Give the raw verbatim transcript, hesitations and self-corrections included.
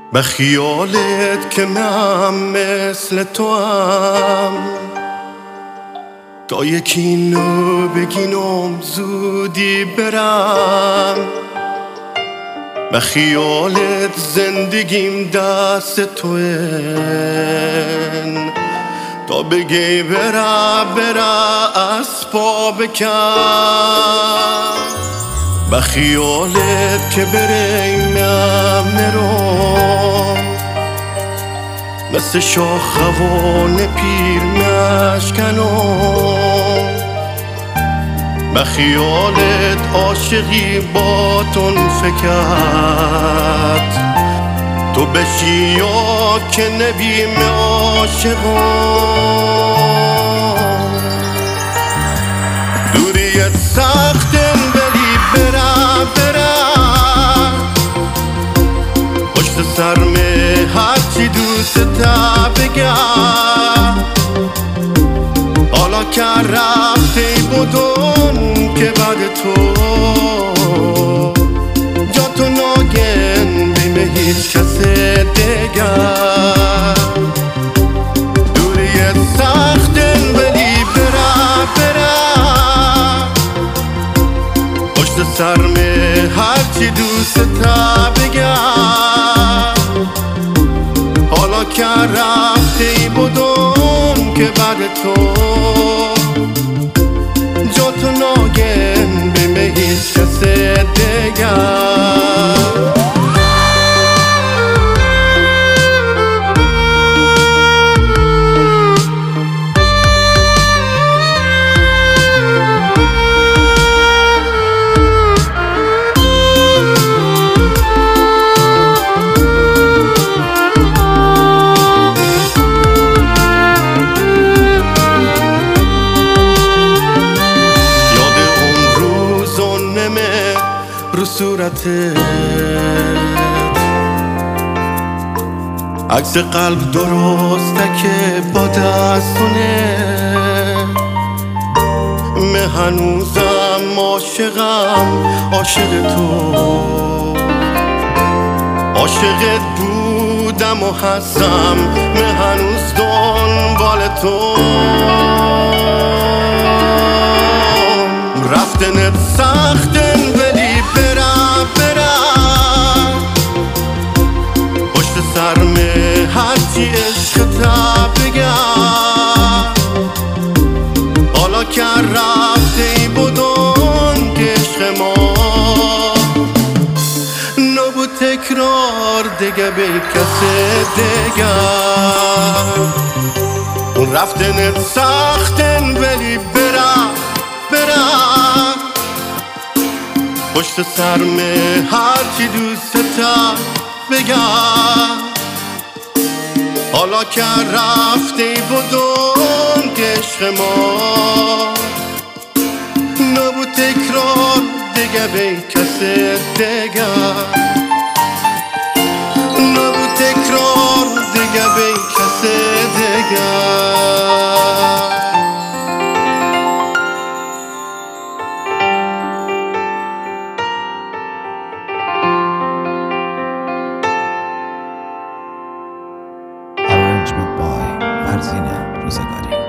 به خیالت که من مثل تو هم تا یکی نو بگینم زودی برم. به خیالت زندگیم دست توین تا بگی برا برا از پا بکن. به خیالت که بریم میرم مثل شاخوان پیر نشکنم. به خیالت عاشقی با تون فکرد تو بشی یا که نبیم عاشقم. دوریت سختن ولی برا برا پشت سرمه هرچی دوست تا بگم. حالا که رفتی بودم که بعد تو جا تو ناگن بیم هیچ کس دیگر. دوریت سختن ولی برا برا پشت سرمه هرچی دوست تا بگم. حالا که رفتی بودم که بعد تو جا تو ناگن بیم هیچ کس دیگر. رو صورتت عکس قلب درسته که با دستونه. من هنوزم عاشقم عاشق تو، عاشقت بودم و هستم. من هنوز دنبال تو. رفتنت سختن ولی برا برا پشت سرمه هرچی عشقتا بگم. حالا که رفتی بودن که عشق ما نبود تکرار دیگه به کس دیگر. رفتنت سختن ولی برا برا پشت سرمه هرچی دوست تا بگم. حالا که رفتی بودم که عشق ما نبود تکرار دیگه به کس دیگر. نبود تکرار دیگه به کس دیگر. Arrangement by فرزین روزگاری.